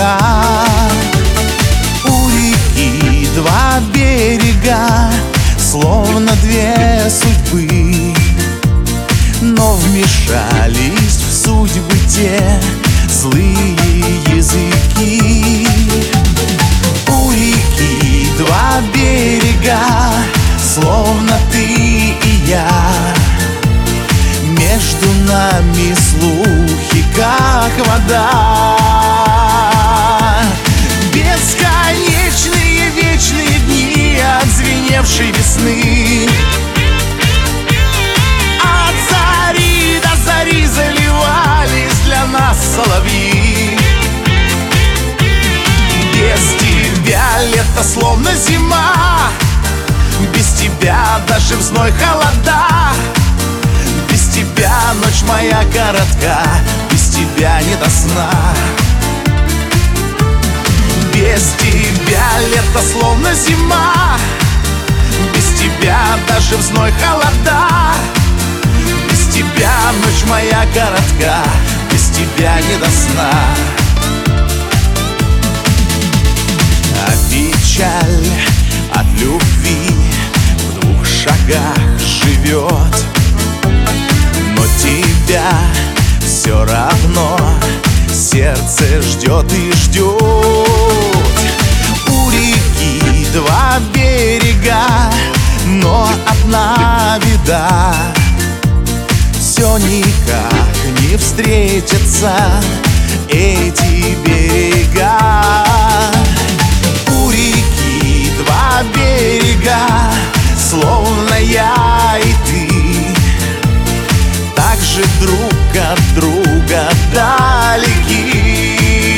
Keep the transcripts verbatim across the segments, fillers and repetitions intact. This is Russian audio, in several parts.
шага. У реки два берега, словно две судьбы, но вмешались в судьбы те злые языки. У реки два берега, словно ты и я, между нами слухи, как вода. Бесконечные вечные дни отзвеневшей весны, от зари до зари заливались для нас соловьи. Без тебя лето словно зима, без тебя даже в зной холода. Без тебя ночь моя коротка, без тебя не до сна. Без тебя лето словно зима, без тебя даже в зной холода. Без тебя ночь моя коротка, без тебя не до сна. А печаль от любви в двух шагах живет, но тебя все равно сердце ждет и ждет. У реки два берега, но одна беда: все никак не встретятся эти берега. У реки два берега, словно я и ты, так же друг от друга далеки.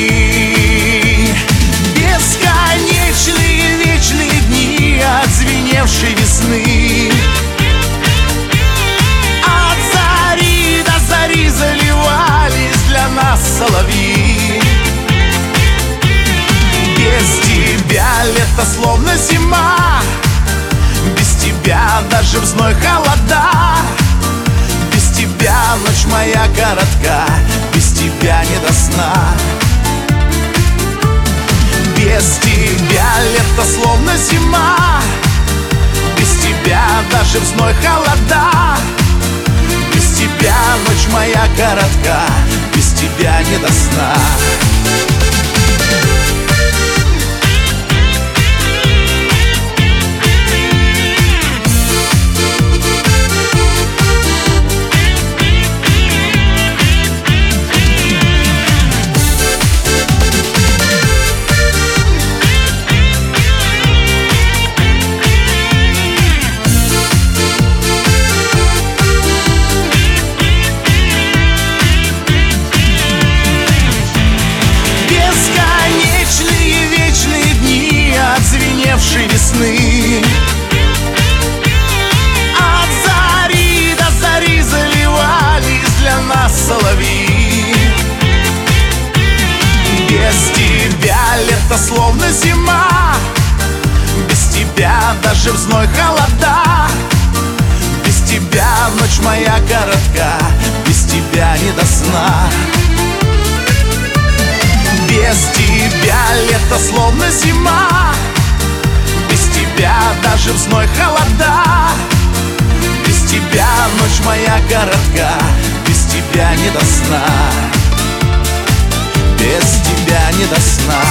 Бесконечные вечные дни отзвеневшей весны, от зари до зари заливались для нас соловьи. Без тебя лето словно зима, без тебя даже в зной холода. Без тебя ночь моя коротка, без тебя не до сна. Без тебя лето словно зима, без тебя даже в зной холода. Без тебя ночь моя коротка, без тебя не до сна. Весны, от зари до зари заливались для нас соловьи. Без тебя лето словно зима, без тебя даже в зной холода. Без тебя ночь моя коротка, без тебя не до сна. Без тебя лето словно зима, без тебя даже в зной холода. Без тебя ночь моя коротка, без тебя не до сна. Без тебя не до сна.